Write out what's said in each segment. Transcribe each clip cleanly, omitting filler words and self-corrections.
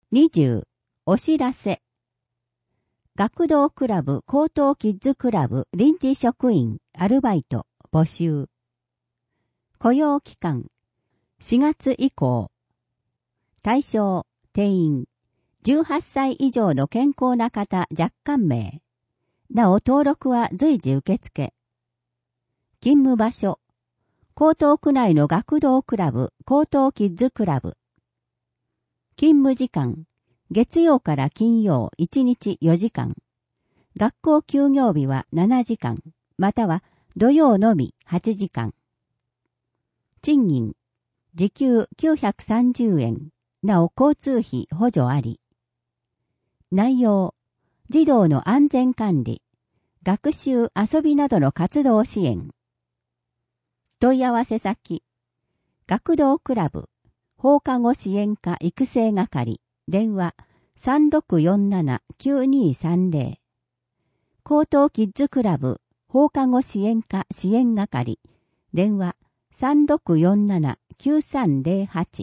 20、お知らせ。学童クラブ、高等キッズクラブ、臨時職員、アルバイト、募集。雇用期間、4月以降。対象、定員、18歳以上の健康な方若干名。なお登録は随時受付。勤務場所、江東区内の学童クラブ、高等キッズクラブ。勤務時間、月曜から金曜1日4時間。学校休業日は7時間、または土曜のみ8時間。賃金、時給930円、なお交通費補助あり。内容、児童の安全管理、学習遊びなどの活動支援。問い合わせ先、学童クラブ、放課後支援課育成係、電話3647-9230。高等キッズクラブ、放課後支援課支援係、電話3647-9308。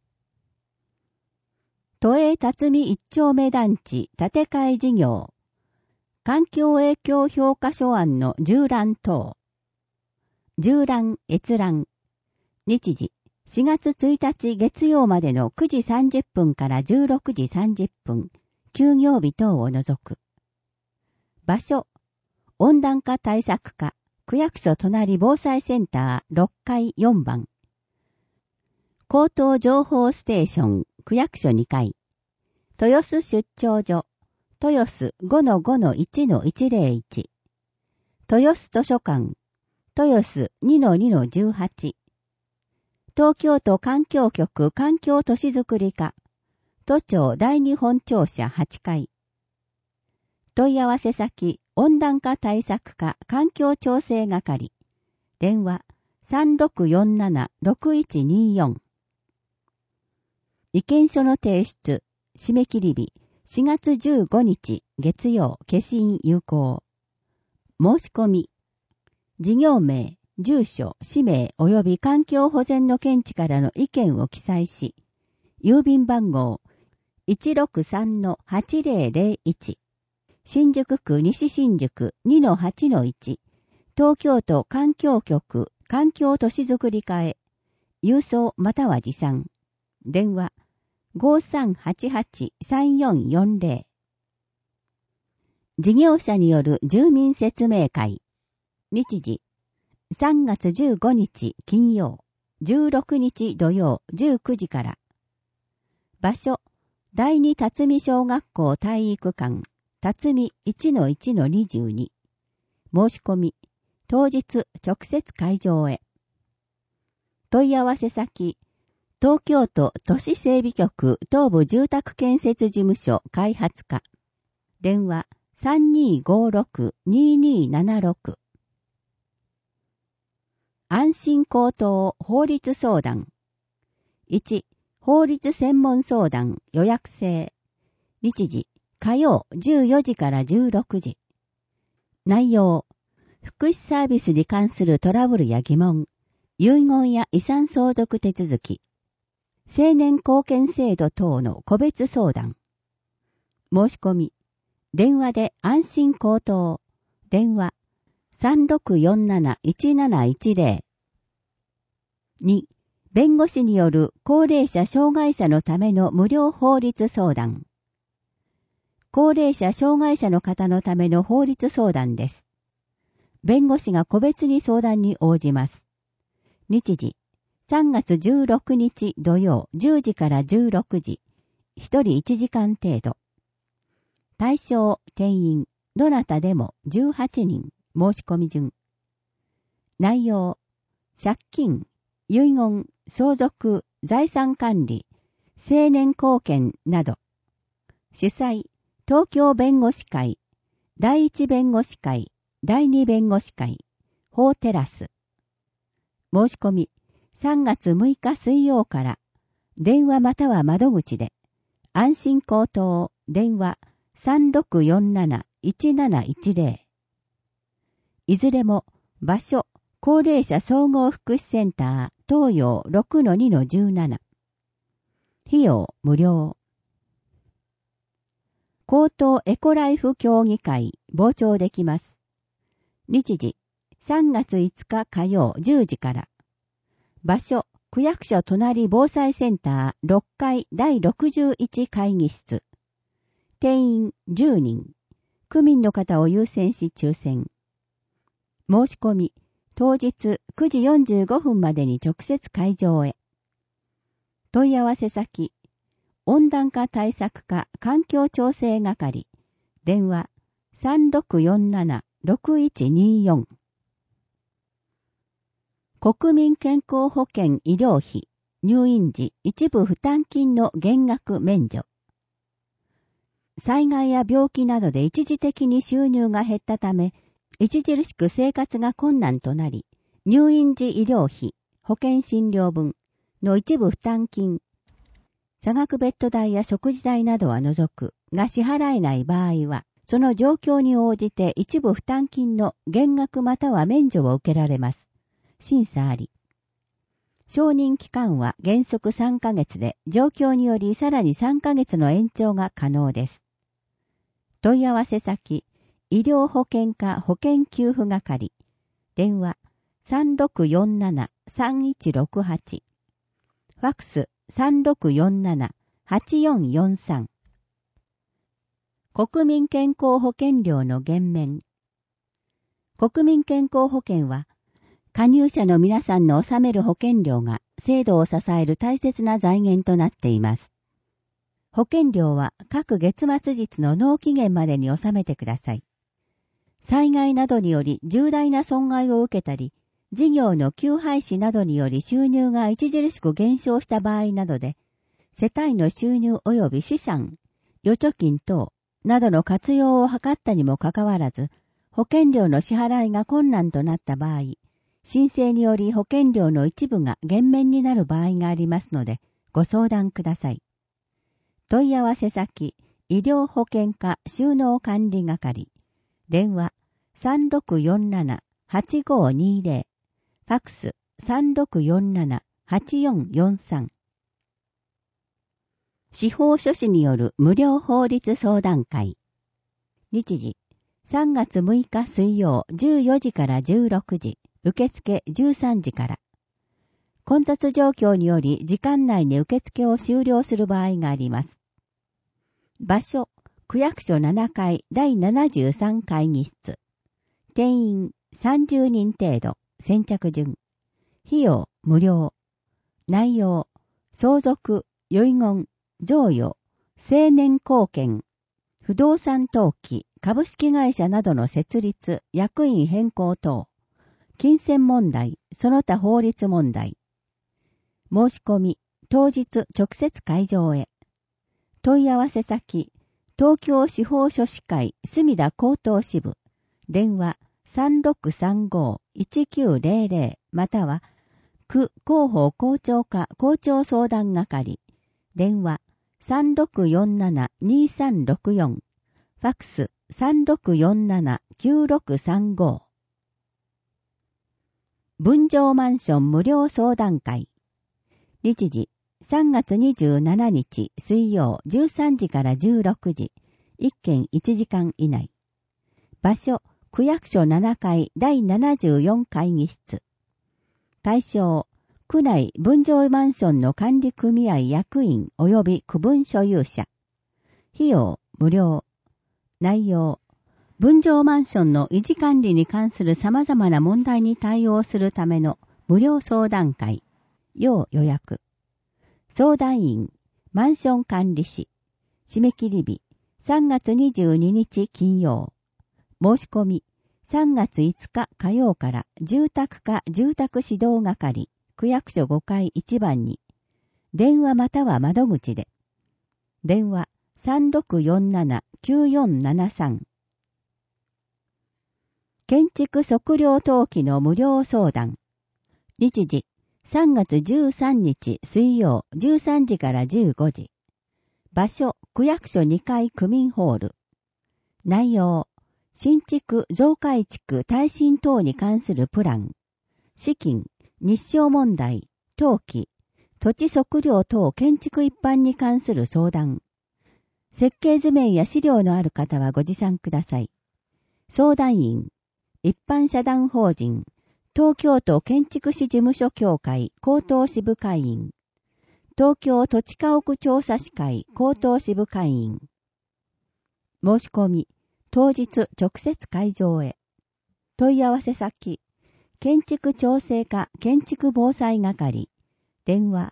都営辰巳一丁目団地建て替え事業。環境影響評価書案の縦覧等。縦覧閲覧。日時、4月1日月曜までの9時30分から16時30分、休業日等を除く。場所、温暖化対策課、区役所隣防災センター6階4番。高等情報ステーション、区役所2階。豊洲出張所、豊洲 5-5-1-101。豊洲図書館、豊洲 2-2-18。東京都環境局環境都市づくり課、都庁第二本庁舎8階。問い合わせ先、温暖化対策課環境調整係。電話3647-6124。意見書の提出、締め切り日、4月15日月曜消印有効。申し込み。事業名、住所、氏名及び環境保全の見地からの意見を記載し、郵便番号 163-8001、新宿区西新宿 2-8-1、東京都環境局環境都市づくり課へ、郵送または持参。電話5388-3440。事業者による住民説明会。日時、3月15日金曜、16日土曜19時から。場所、第二辰巳小学校体育館、辰巳 1-1-22。申し込み、当日直接会場へ。問い合わせ先、東京都都市整備局東部住宅建設事務所開発課。電話3256-2276。安心高等法律相談。1、法律専門相談予約制。日時、火曜14時から16時。内容、福祉サービスに関するトラブルや疑問、遺言や遺産相続手続き、青年貢献制度等の個別相談。申し込み。電話で安心高等。電話3647-1710。2、弁護士による高齢者障害者のための無料法律相談。高齢者障害者の方のための法律相談です。弁護士が個別に相談に応じます。日時、3月16日土曜10時から16時、1人1時間程度。対象、定員、どなたでも18人、申し込み順。内容、借金、遺言、相続、財産管理、青年貢献など。主催、東京弁護士会、第一弁護士会、第二弁護士会、法テラス。申し込み、3月6日水曜から、電話または窓口で、安心高等、電話3647-1710。いずれも、場所、高齢者総合福祉センター、東洋 6-2-17。費用、無料。 高等エコライフ協議会傍聴できます。日時、3月5日火曜10時から。場所、区役所隣防災センター6階第61会議室。定員10人。区民の方を優先し抽選。申し込み、当日9時45分までに直接会場へ。問い合わせ先、温暖化対策課環境調整係。電話3647-6124。国民健康保険医療費、入院時一部負担金の減額免除。災害や病気などで一時的に収入が減ったため、著しく生活が困難となり、入院時医療費、保険診療分の一部負担金、差額ベッド代や食事代などは除くが支払えない場合は、その状況に応じて一部負担金の減額または免除を受けられます。審査あり。承認期間は原則3ヶ月で、状況によりさらに3ヶ月の延長が可能です。問い合わせ先、医療保険課保険給付係。電話3647-3168。ファックス3647-8443。国民健康保険料の減免。国民健康保険は、加入者の皆さんの納める保険料が制度を支える大切な財源となっています。保険料は各月末日の納期限までに納めてください。災害などにより重大な損害を受けたり、事業の休廃止などにより収入が著しく減少した場合などで、世帯の収入及び資産、預貯金等などの活用を図ったにもかかわらず、保険料の支払いが困難となった場合、申請により保険料の一部が減免になる場合がありますので、ご相談ください。問い合わせ先、医療保険課収納管理係。電話3647-8520。ファックス3647-8443。司法書士による無料法律相談会。日時、3月6日水曜14時から16時、受付13時から。混雑状況により時間内に受付を終了する場合があります。場所、区役所7階第73会議室。定員30人程度。先着順。費用、無料。内容、相続、遺言、贈与、青年貢献、不動産登記、株式会社などの設立、役員変更等、金銭問題、その他法律問題。申し込み、当日直接会場へ。問い合わせ先、東京司法書士会墨田高等支部。電話3635-1900または、区広報校長課校長相談係。電話3647-2364。ファックス3647-9635。分譲マンション無料相談会。日時、3月27日水曜13時から16時。1件1時間以内。場所、区役所7階第74会議室。対象、区内分譲マンションの管理組合役員及び区分所有者。費用、無料。内容、分譲マンションの維持管理に関する様々な問題に対応するための無料相談会。要予約。相談員、マンション管理士。締め切り日、3月22日金曜。申し込み、3月5日火曜から住宅課住宅指導係、区役所5階1番に、電話または窓口で。電話3647-9473。建築測量登記の無料相談。日時、3月13日水曜13時から15時。場所、区役所2階区民ホール。内容、新築増改築耐震等に関するプラン。資金、日照問題、登記、土地測量等建築一般に関する相談。 設計図面や資料のある方はご持参ください。相談員、一般社団法人、東京都建築士事務所協会高等支部会員、東京土地家屋調査士会高等支部会員。申し込み、当日直接会場へ。問い合わせ先、建築調整課建築防災係、電話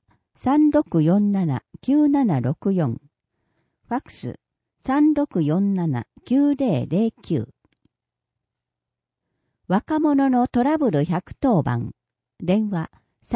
3647-9764、ファックス3647-9009。若者のトラブル110番、電話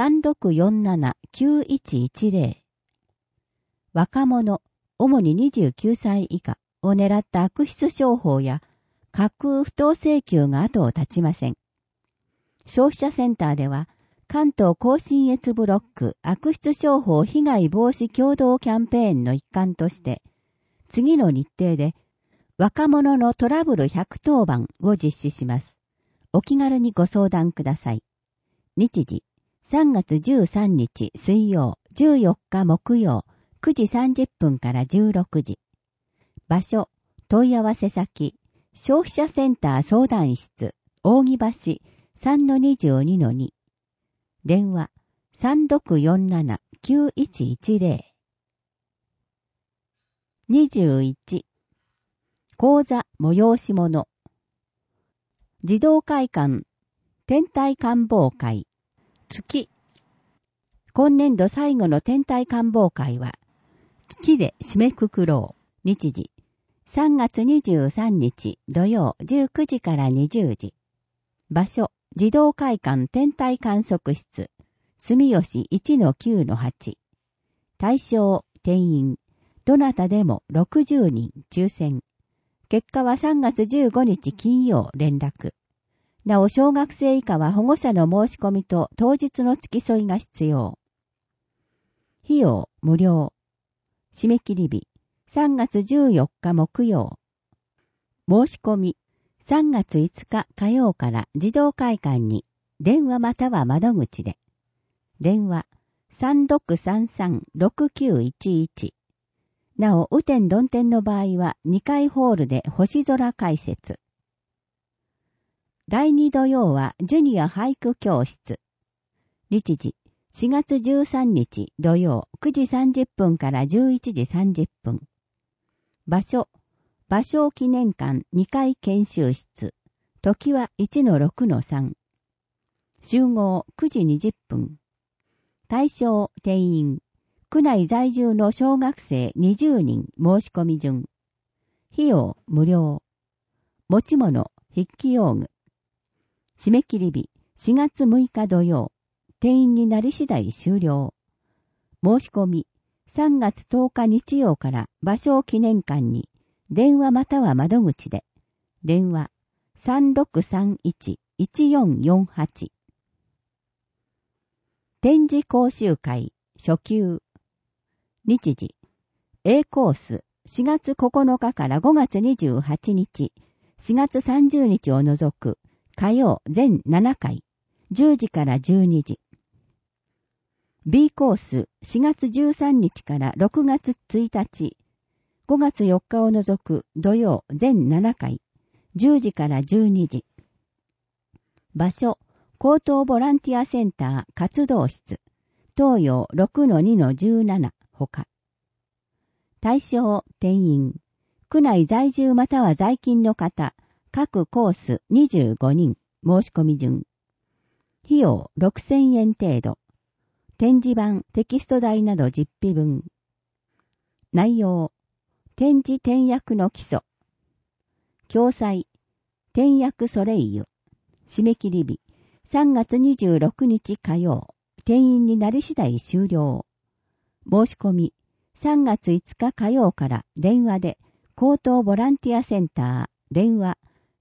3647-9110。若者、主に29歳以下を狙った悪質商法や架空不当請求が後を絶ちません。消費者センターでは、関東甲信越ブロック悪質商法被害防止共同キャンペーンの一環として、次の日程で、若者のトラブル110番を実施します。お気軽にご相談ください。日時、3月13日水曜、14日木曜、9時30分から16時。場所、問い合わせ先、消費者センター相談室、扇橋 3-22-2。電話、3647-9110。21。講座催し物。児童会館、天体観望会、月。今年度最後の天体観望会は、月で締めくくろう。日時、3月23日土曜19時から20時。場所、児童会館天体観測室、住吉 1-9-8。対象、定員、どなたでも60人抽選。結果は3月15日金曜連絡。なお小学生以下は保護者の申し込みと当日の付き添いが必要。費用無料。締め切り日3月14日木曜。申し込み3月5日火曜から児童会館に電話または窓口で。電話3633-6911。なお、雨天曇天の場合は2階ホールで星空解説。第2土曜はジュニア俳句教室。日時、4月13日土曜9時30分から11時30分。場所、芭蕉記念館2階研修室。時は 1-6-3。集合9時20分。対象、定員。区内在住の小学生20人申し込み順。費用無料。持ち物、筆記用具。締め切り日4月6日土曜。定員になり次第終了。申し込み3月10日日曜から芭蕉記念館に電話または窓口で。電話3631-1448。展示講習会初級。日時 A コース4月9日から5月28日、4月30日を除く火曜全7回、10時から12時。B コース4月13日から6月1日、5月4日を除く土曜全7回、10時から12時。場所、高等ボランティアセンター活動室、東洋 6-2-17 ほか。対象、定員。区内在住または在勤の方、各コース25人、申し込み順。費用6000円程度。展示板、テキスト代など実費分。内容。展示点訳の基礎。教材。点訳ソレイユ。締め切り日。3月26日火曜。定員になり次第終了。申し込み。3月5日火曜から電話で高等ボランティアセンター電話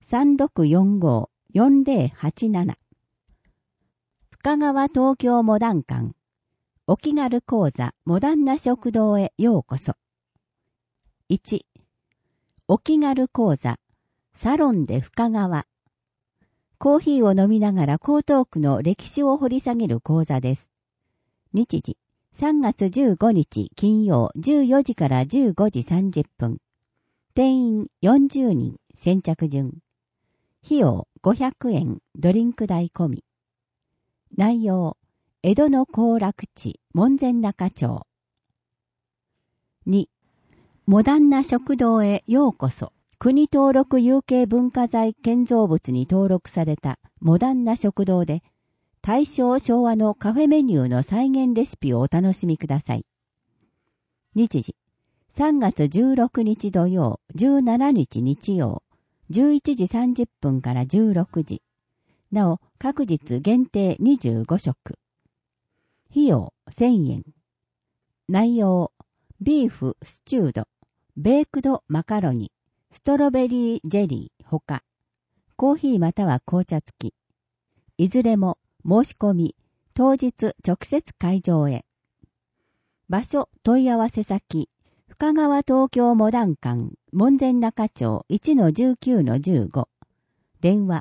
3645-4087 深川東京モダン館お気軽講座モダンな食堂へようこそ。1. お気軽講座サロンで深川。コーヒーを飲みながら江東区の歴史を掘り下げる講座です。日時 3月15日金曜14時から15時30分。定員40人、先着順。費用500円、ドリンク代込み。内容、江戸の行楽地、門前仲町。2、モダンな食堂へようこそ。国登録有形文化財建造物に登録されたモダンな食堂で、大正昭和のカフェメニューの再現レシピをお楽しみください。日時、3月16日土曜、17日日曜、11時30分から16時。なお、各日限定25食。費用1000円。内容、ビーフスチュード、ベークドマカロニ、ストロベリージェリーほか、コーヒーまたは紅茶付き。いずれも申し込み、当日直接会場へ。場所問い合わせ先、深川東京モダン館、門前仲町 1-19-15。電話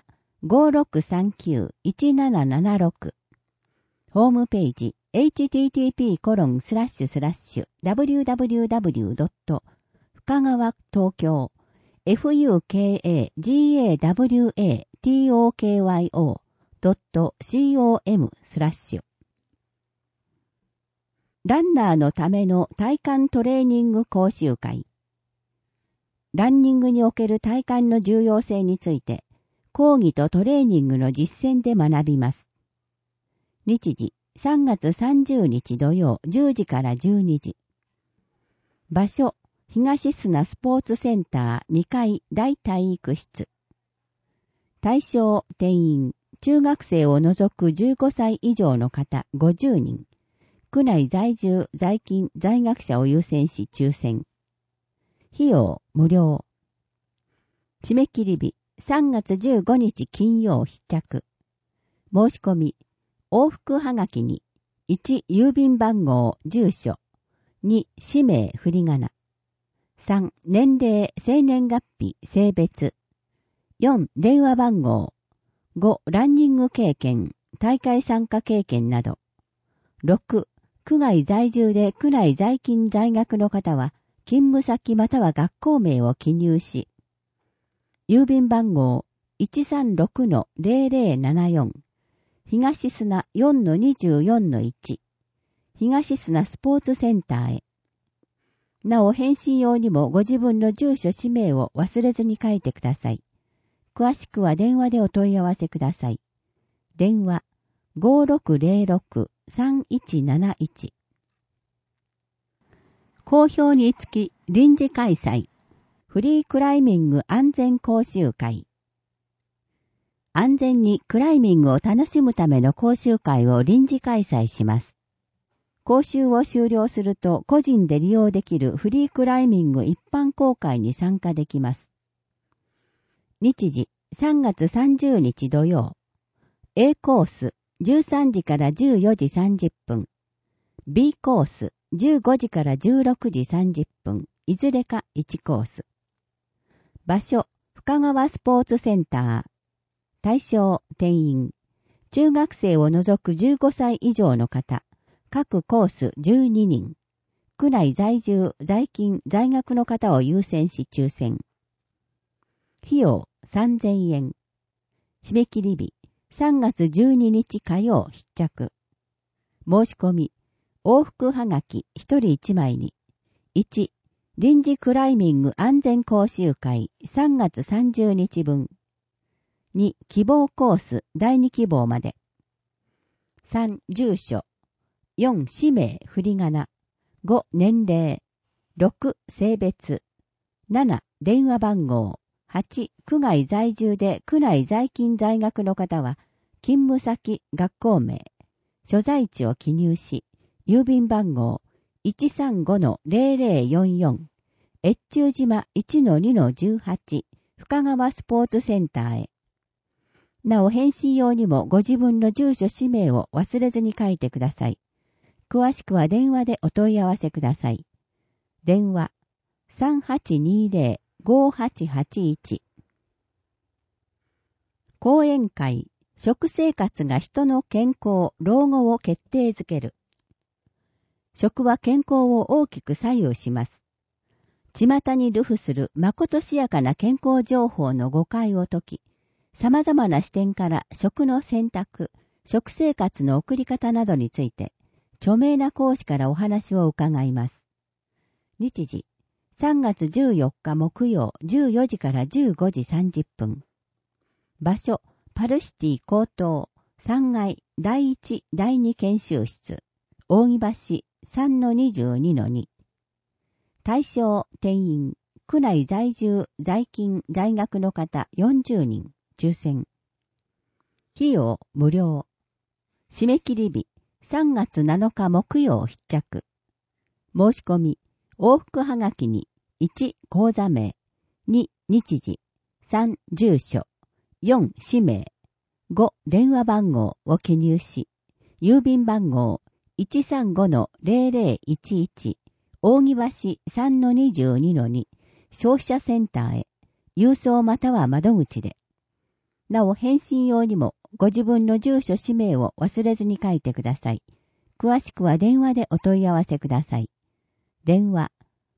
5639-1776。ホームページ、http://www. 深川東京fukagawatokyo.com/ ランナーのための体幹トレーニング講習会。ランニングにおける体幹の重要性について、講義とトレーニングの実践で学びます。日時、3月30日土曜10時から12時。場所、東砂スポーツセンター2階大体育室。対象定員、中学生を除く15歳以上の方50人。区内在住、在勤、在学者を優先し抽選。費用無料。締め切り日、3月15日金曜必着。申し込み、往復はがきに、1、郵便番号、住所。2、氏名、振り仮名。3、年齢、生年月日、性別。4、電話番号。5、ランニング経験、大会参加経験など。6、区外在住で区内在勤在学の方は、勤務先または学校名を記入し、郵便番号 136-0074 東砂 4-24-1 東砂スポーツセンターへ。なお返信用にもご自分の住所氏名を忘れずに書いてください。詳しくは電話でお問い合わせください。電話 5606-3171。好評につき臨時開催。フリークライミング安全講習会。安全にクライミングを楽しむための講習会を臨時開催します。講習を終了すると個人で利用できるフリークライミング一般公開に参加できます。日時3月30日土曜。A コース13時から14時30分。B コース15時から16時30分。いずれか1コース。場所、深川スポーツセンター。対象、定員。中学生を除く15歳以上の方。各コース12人。区内在住、在勤、在学の方を優先し抽選。費用3000円。締め切り日、3月12日火曜必着。申し込み、往復はがき1人1枚に。1、臨時クライミング安全講習会3月30日分。2、希望コース第2希望まで。3、住所。4、氏名、振り仮名。5、年齢。6、性別。7、電話番号。8、区外在住で区内在勤在学の方は、勤務先、学校名、所在地を記入し、郵便番号 135-0044、越中島 1-2-18、深川スポーツセンターへ。なお返信用にもご自分の住所氏名を忘れずに書いてください。詳しくは電話でお問い合わせください。電話 3820-5881。講演会、食生活が人の健康、老後を決定づける。 食は健康を大きく左右します。巷に流布するまことしやかな健康情報の誤解を解き、様々な視点から食の選択、食生活の送り方などについて、著名な講師からお話を伺います。日時、3月14日木曜14時から15時30分。場所、パルシティ高等3階第1第2研修室、扇橋 3-22-2。対象、定員、区内在住、在勤、在学の方40人、抽選。費用、無料。締め切り日、3月7日木曜必着。申し込み、往復はがきに、1、講座名、2、日時、3、住所、4、氏名、5、電話番号を記入し、郵便番号 135-0011、扇橋 3-22-2、消費者センターへ、郵送または窓口で。なお返信用にもご自分の住所氏名を忘れずに書いてください。詳しくは電話でお問い合わせください。電話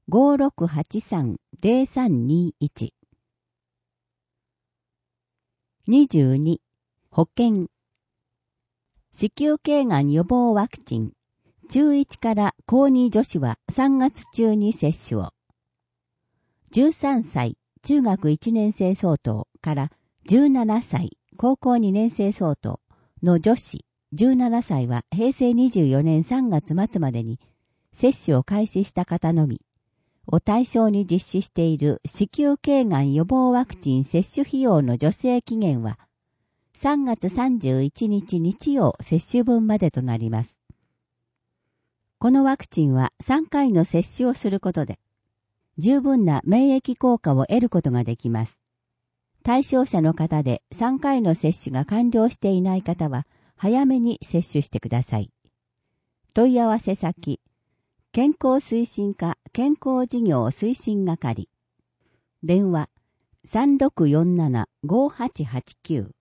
5683-0321。22、保険。子宮頸がん予防ワクチン。中1から高2女子は3月中に接種を。13歳、中学1年生相当から17歳、高校2年生相当の女子17歳は平成24年3月末までに接種を開始した方のみ、を対象に実施している子宮頸がん予防ワクチン接種費用の助成期限は3月31日日曜接種分までとなります。このワクチンは3回の接種をすることで、十分な免疫効果を得ることができます。対象者の方で3回の接種が完了していない方は、早めに接種してください。問い合わせ先、健康推進課健康事業推進係。電話、3647-5889。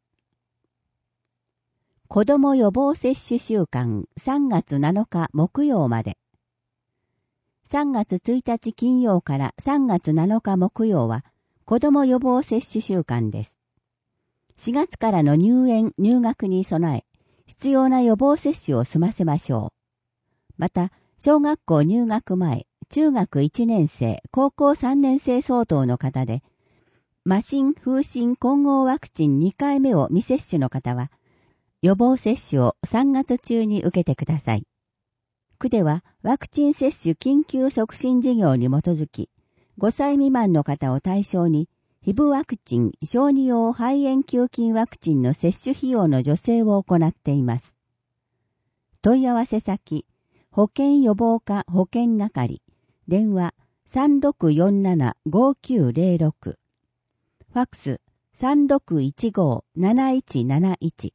子ども予防接種週間3月7日木曜まで。3月1日金曜から3月7日木曜は子ども予防接種週間です。4月からの入園・入学に備え、必要な予防接種を済ませましょう。また、小学校入学前、中学1年生、高校3年生相当の方で、麻疹・風疹混合ワクチン2回目を未接種の方は、予防接種を3月中に受けてください。区ではワクチン接種緊急促進事業に基づき、5歳未満の方を対象に、ヒブワクチン、小児用肺炎球菌ワクチンの接種費用の助成を行っています。問い合わせ先、保健予防課保健係、電話3647-5906、ファックス3615-7171。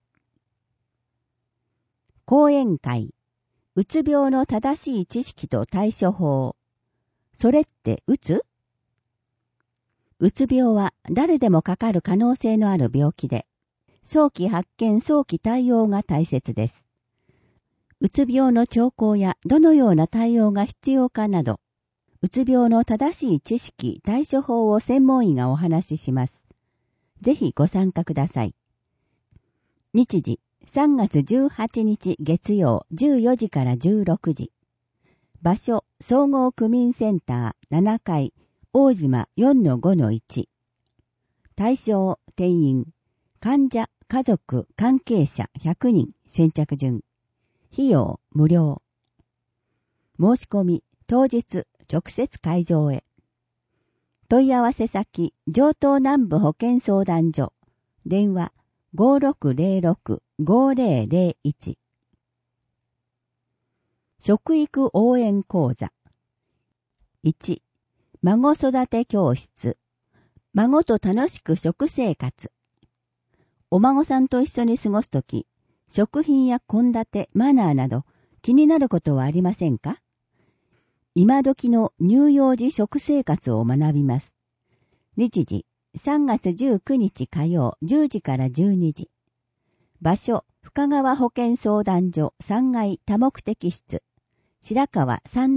講演会、うつ病の正しい知識と対処法。それってうつ？うつ病は誰でもかかる可能性のある病気で、早期発見・早期対応が大切です。うつ病の兆候やどのような対応が必要かなど、うつ病の正しい知識・対処法を専門医がお話しします。ぜひご参加ください。日時、3月18日月曜14時から16時。場所、総合区民センター7階、大島 4-5-1。対象、定員、患者、家族、関係者100人、先着順。費用、無料。申し込み、当日、直接会場へ。問い合わせ先、城東南部保健相談所。電話、5606-5001。食育応援講座。1、孫育て教室。孫と楽しく食生活。お孫さんと一緒に過ごすとき、食品や献立、マナーなど気になることはありませんか？今時の乳幼児食生活を学びます。日時、3月19日火曜10時から12時。場所、深川保健相談所3階多目的室。 白川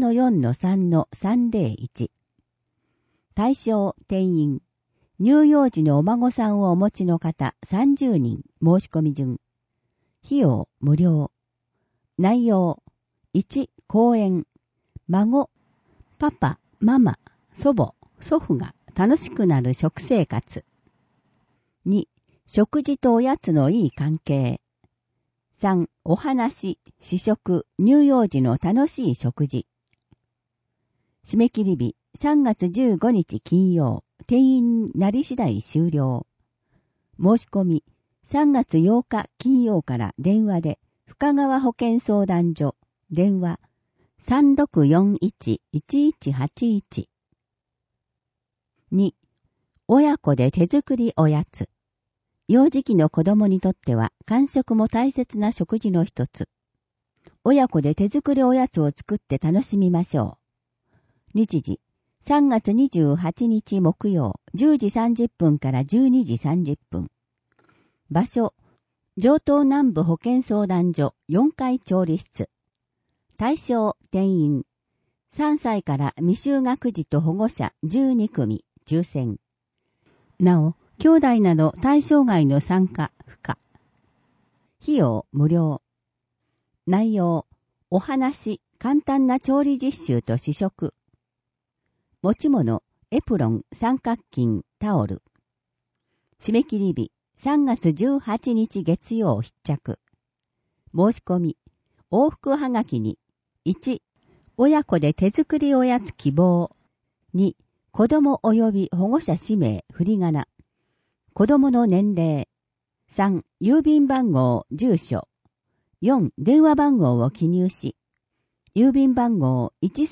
3-4-3-301。対象定員。乳幼児のお孫さんをお持ちの方30人申し込み順。費用無料。内容。1、講演。孫、パパ、ママ、祖母、祖父が楽しくなる食生活。2、食事とおやつのいい関係。3、お話、試食、乳幼児の楽しい食事。締め切り日、3月15日金曜、定員なり次第終了。申し込み、3月8日金曜から電話で、深川保健相談所、電話、3641-1181。2、親子で手作りおやつ。幼児期の子供にとっては間食も大切な食事の一つ。親子で手作りおやつを作って楽しみましょう。日時、3月28日木曜、10時30分から12時30分。場所、城東南部保健相談所4階調理室。対象、定員。3歳から未就学児と保護者12組、抽選。なお、兄弟など対象外の参加、不可。費用、無料。内容、お話、簡単な調理実習と試食。持ち物、エプロン、三角巾、タオル。締め切り日、3月18日月曜必着。申し込み、往復はがきに、1、親子で手作りおやつ希望。2、子供及び保護者氏名、振り仮名。子供の年齢。3、郵便番号、住所。4、電話番号を記入し。郵便番号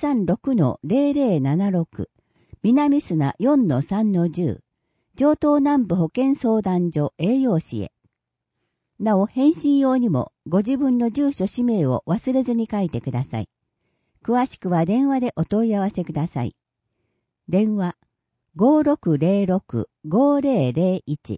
136-0076。南砂 4-3-10。城東南部保健相談所栄養士へ。なお、返信用にもご自分の住所氏名を忘れずに書いてください。詳しくは電話でお問い合わせください。電話 5606-5001。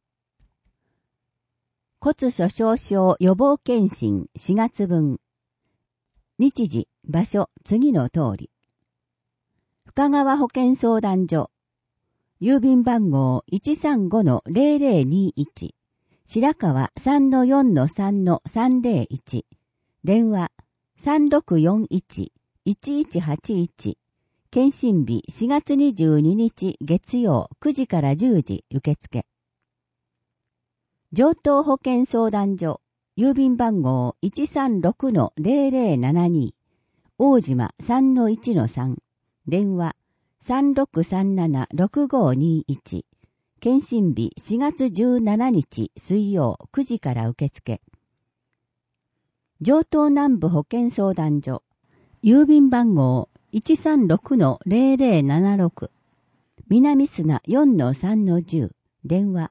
骨粗鬆症予防検診4月分。日時、場所、次の通り。深川保健相談所。郵便番号 135-0021。白川 3-4-3-301。電話 3641-1181。検診日4月22日月曜9時から10時受付。城東保健相談所。郵便番号 136-0072。大島 3-1-3。電話 3637-6521。検診日4月17日水曜9時から受付。城東南部保健相談所。郵便番号 136-0076。南砂 4-3-10。電話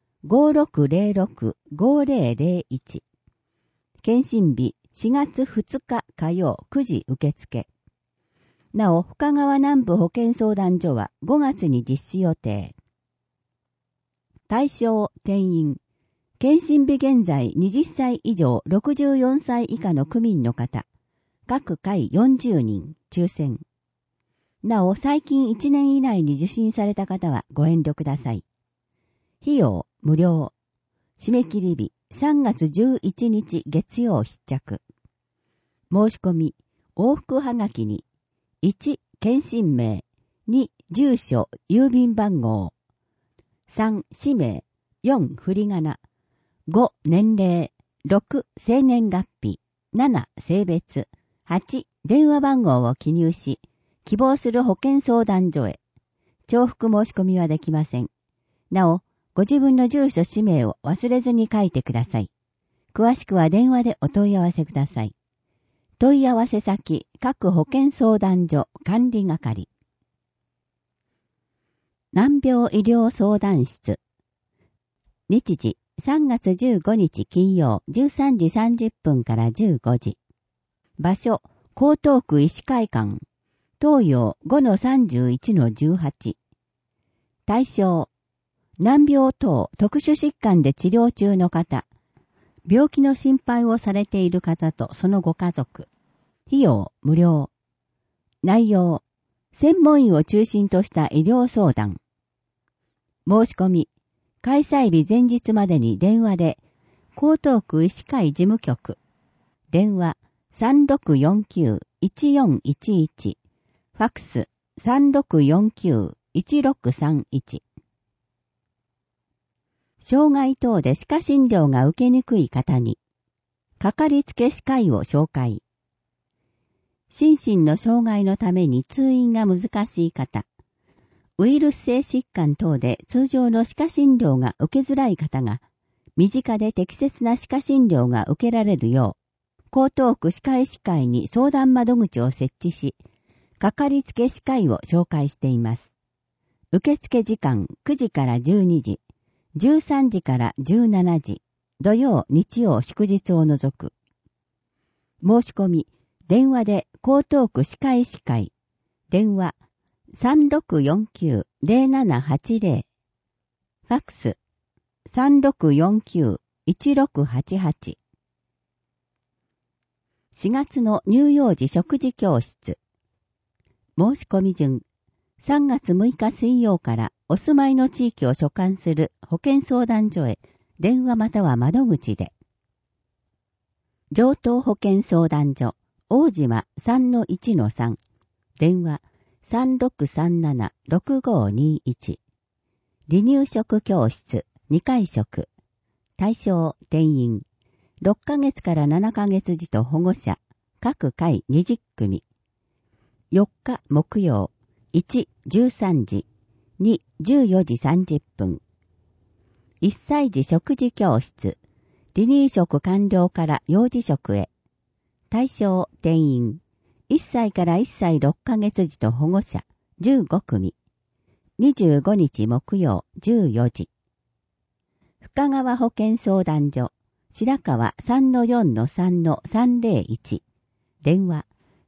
5606-5001。検診日4月2日火曜9時受付。なお、深川南部保健相談所は5月に実施予定。対象、定員。検診日現在20歳以上64歳以下の区民の方。各回40人、抽選。なお、最近1年以内に受診された方はご遠慮ください。費用、無料。締め切り日、3月11日月曜必着。申し込み、往復はがきに、1、検診名、2、住所、郵便番号、3、氏名、4、振り仮名、5、年齢、6、生年月日、7、性別、8、電話番号を記入し、希望する保健相談所へ。重複申し込みはできません。なお、ご自分の住所氏名を忘れずに書いてください。詳しくは電話でお問い合わせください。問い合わせ先、各保健相談所管理係。難病医療相談室。日時、3月15日金曜13時30分から15時。場所、江東区医師会館。東洋 5-31-18。対象、難病等特殊疾患で治療中の方。病気の心配をされている方とそのご家族。 費用無料。内容、専門医を中心とした医療相談。申し込み、開催日前日までに電話で、江東区医師会事務局。電話3649-1411。ファックス3649-1631。障害等で歯科診療が受けにくい方に、かかりつけ歯科医を紹介。心身の障害のために通院が難しい方、ウイルス性疾患等で通常の歯科診療が受けづらい方が、身近で適切な歯科診療が受けられるよう、江東区歯科医師会に相談窓口を設置し、かかりつけ歯科医を紹介しています。受付時間9時から12時、13時から17時、土曜、日曜、祝日を除く。申し込み、電話で江東区歯科医師会、電話3649-0780、ファックス3649-1688。4月の乳幼児食事教室。申し込み順、3月6日水曜からお住まいの地域を所管する保健相談所へ電話または窓口で。上東保健相談所、大島 3-1-3、電話3637-6521。離乳食教室、2回食。対象、定員。6ヶ月から7ヶ月児と保護者、各回20組。4日木曜、1、13時、2、14時30分。1歳児食事教室、離乳食完了から幼児食へ。対象、定員。1歳から1歳6ヶ月児と保護者、15組。25日木曜、14時。深川保健相談所、白川 3-4-3-301。電話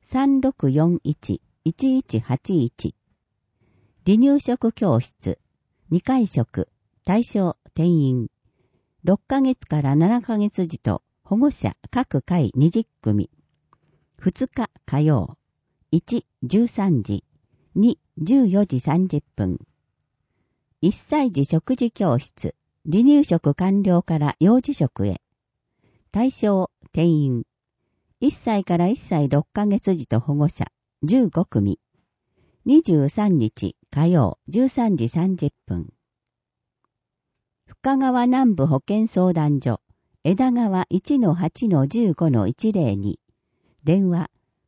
3641-1181。離乳食教室、2回食、対象、定員。6ヶ月から7ヶ月児と保護者各回20組。2日火曜。1、13時。2、14時30分。1歳児食事教室、離乳食完了から幼児食へ。対象、定員。1歳から1歳6ヶ月児と保護者、15組。23日火曜13時30分。深川南部保健相談所、枝川 1-8-15-102。電話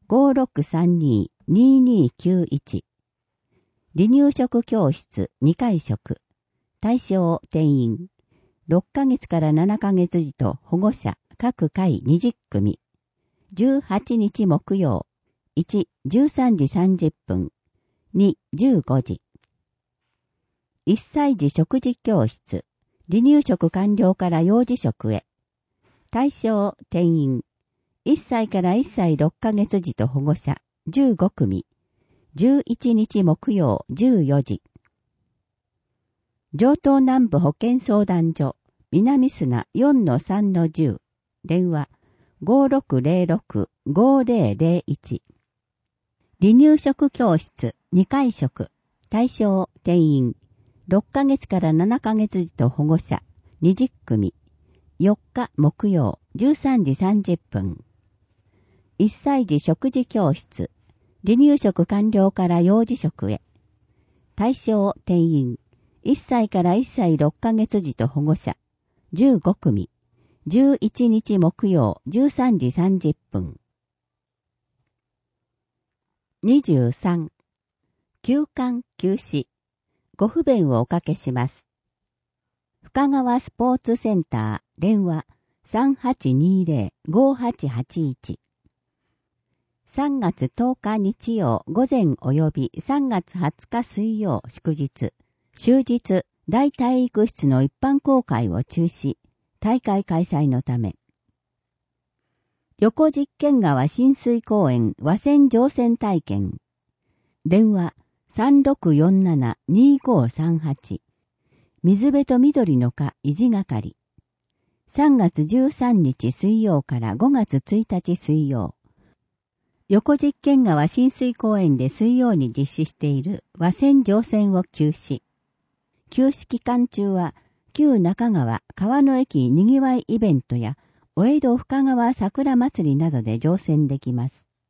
5632-2291。離乳食教室2回食。対象定員。6ヶ月から7ヶ月児と保護者各回20組。18日木曜。1、13時30分。2、15時。1歳児食事教室。離乳食完了から幼児食へ。対象定員。1歳から1歳6ヶ月児と保護者15組。11日木曜14時。上東南部保健相談所、南砂 4-3-10。電話5606-5001。離乳食教室2回食。対象定員。6ヶ月から7ヶ月児と保護者20組。4日木曜13時30分。1歳児食事教室。離乳食完了から幼児食へ。対象定員。1歳から1歳6ヶ月児と保護者15組。11日木曜13時30分。23。休館休止。ご不便をおかけします。深川スポーツセンター電話 3820-5881。3月10日日曜午前及び3月20日水曜祝日、終日大体育室の一般公開を中止、大会開催のため。横実験川親水公園和船乗船体験。電話3647-2538。水辺と緑の課維持係。3月13日水曜から5月1日水曜。 横実験川親水公園で水曜に実施している和船乗船を休止。休止期間中は、旧中川川の駅にぎわいイベントや、お江戸深川桜祭りなどで乗船できます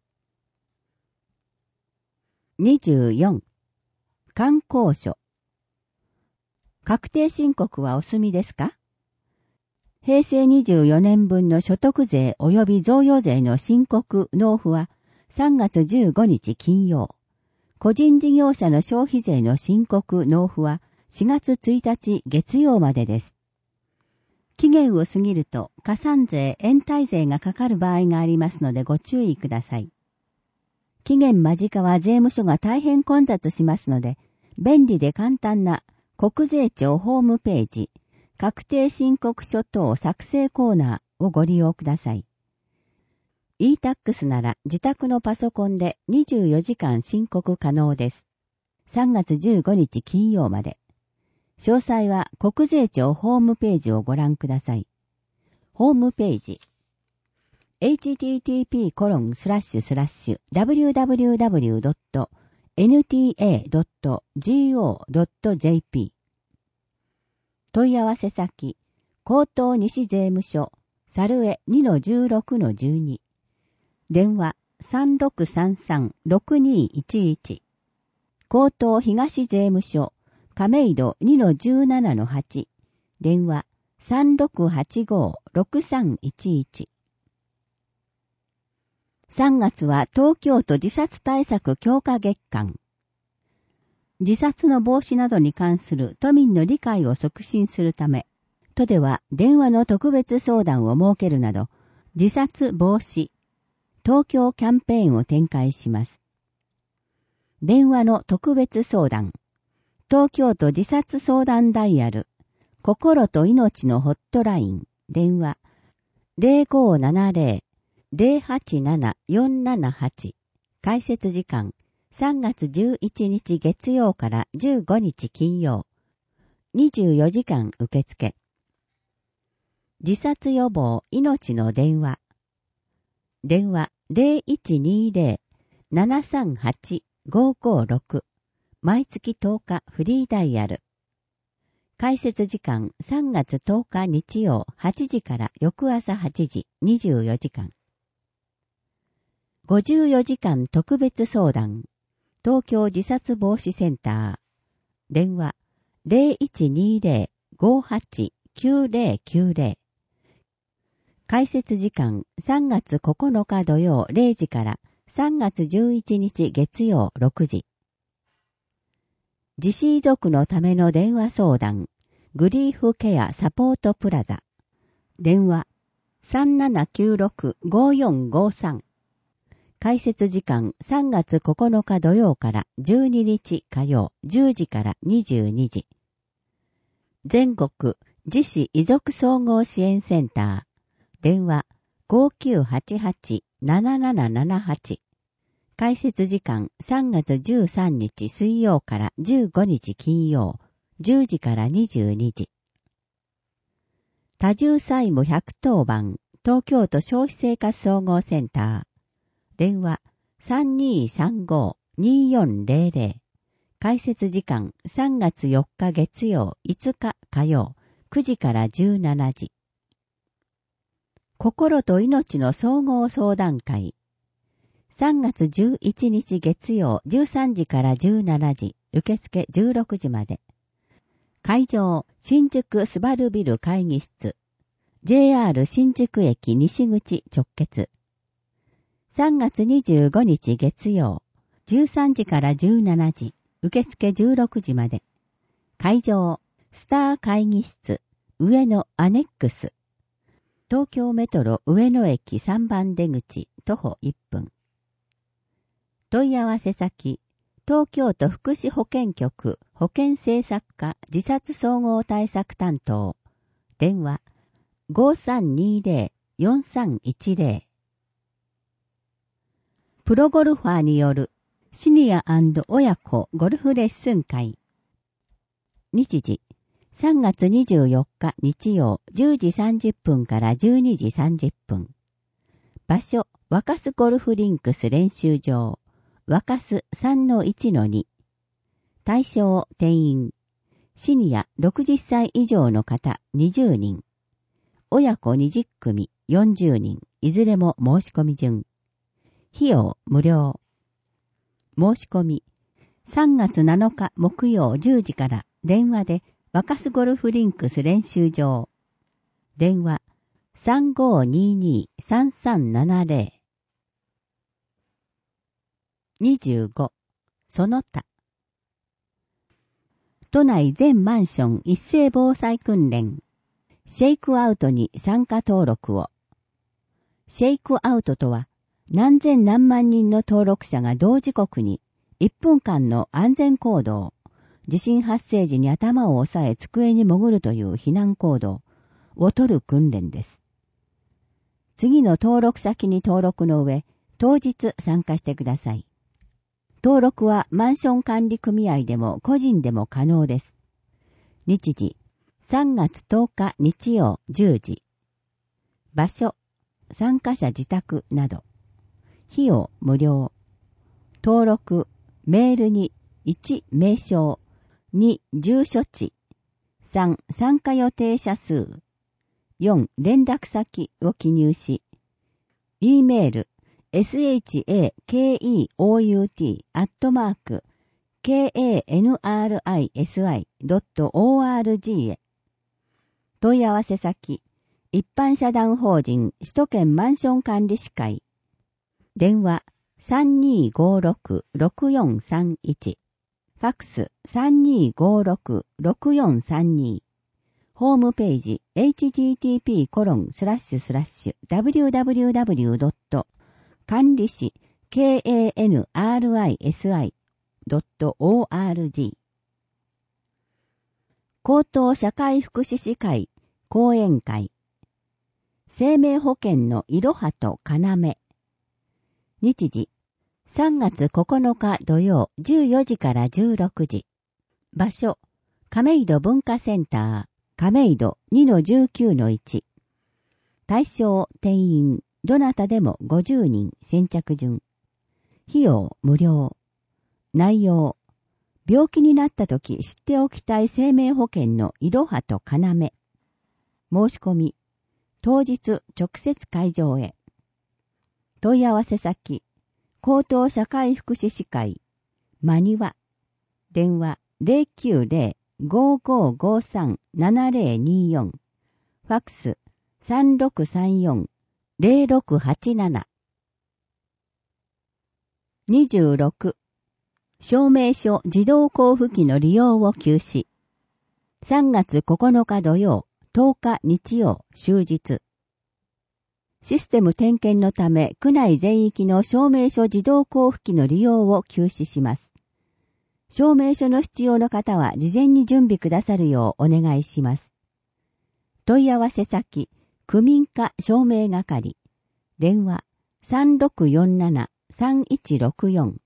。24. 観光所。確定申告はお済みですか？平成24年分の所得税及び贈与税の申告納付は3月15日金曜。個人事業者の消費税の申告納付は4月1日月曜までです。期限を過ぎると加算税、延滞税がかかる場合がありますのでご注意ください。期限間近は税務署が大変混雑しますので、便利で簡単な国税庁ホームページ、確定申告書等作成コーナーをご利用ください。e-tax なら自宅のパソコンで24時間申告可能です。3月15日金曜まで。詳細は国税庁ホームページをご覧ください。ホームページ。http://www.nta.go.jp 問い合わせ先、江東西税務署、猿江 2-16-12 電話 3633-6211 江東東税務署、亀戸 2-17-8 電話 3685-6311 3月は東京都自殺対策強化月間。自殺の防止などに関する都民の理解を促進するため、都では電話の特別相談を設けるなど、自殺防止、東京キャンペーンを展開します。電話の特別相談、東京都自殺相談ダイヤル、心と命のホットライン、電話、0570-087-478、開設時間、3月11日月曜から15日金曜、24時間受付。自殺予防命の電話。電話 0120-738-556。毎月10日フリーダイヤル。開設時間3月10日日曜8時から翌朝8時24時間。54時間特別相談。東京自殺防止センター。電話 0120-58-9090。開設時間3月9日土曜0時から3月11日月曜6時。自死遺族のための電話相談。グリーフケアサポートプラザ。電話 3796-5453。開設時間3月9日土曜から12日火曜10時から22時。全国自死遺族総合支援センター。電話 5988-7778。開設時間3月13日水曜から15日金曜10時から22時。多重債務110番東京都消費生活総合センター。電話 3235-2400。開設時間3月4日月曜5日火曜9時から17時。心と命の総合相談会。3月11日月曜13時から17時、受付16時まで。会場、新宿スバルビル会議室。JR 新宿駅西口直結。3月25日月曜、13時から17時、受付16時まで。会場、スター会議室、上野アネックス。東京メトロ上野駅3番出口、徒歩1分。問い合わせ先、東京都福祉保健局保健政策課自殺総合対策担当。電話、5320-4310。プロゴルファーによるシニア&親子ゴルフレッスン会。日時、3月24日日曜10時30分から12時30分。場所、 若洲ゴルフリンクス練習場、若洲 3-1-2。対象定員。シニア60歳以上の方20人。親子20組40人。いずれも申し込み順。費用無料。申し込み。3月7日木曜10時から電話で若洲ゴルフリンクス練習場。電話 3522-3370。25. その他。都内全マンション一斉防災訓練。シェイクアウトに参加登録を。シェイクアウトとは、何千何万人の登録者が同時刻に1分間の安全行動、地震発生時に頭を押さえ机に潜るという避難行動を取る訓練です。次の登録先に登録の上、当日参加してください。登録はマンション管理組合でも個人でも可能です。日時、3月10日日曜10時。場所、参加者自宅など。費用無料。登録、メールに1、名称、2、住所地、3、参加予定者数、4、連絡先を記入し、E メール、shakout@kanrisi.org へ。問い合わせ先、一般社団法人首都圏マンション管理士会。電話 3256-6431。ファックス 3256-6432。ホームページ http://www. 管理士 kanrisi.org。 高等社会福祉士会講演会。生命保険のいろはと要。日時、3月9日土曜14時から16時。場所、亀戸文化センター、亀戸 2-19-1。対象定員、どなたでも50人先着順。費用無料。内容、病気になったとき知っておきたい生命保険のいろはと要。申し込み、当日直接会場へ。問い合わせ先、高等社会福祉士会、真庭。電話 090-5553-7024。ファックス 3634-0687。26. 証明書自動交付機の利用を休止。3月9日土曜、10日日曜、終日。システム点検のため、区内全域の証明書自動交付機の利用を休止します。証明書の必要の方は事前に準備くださるようお願いします。問い合わせ先、区民課証明係。電話 3647-3164。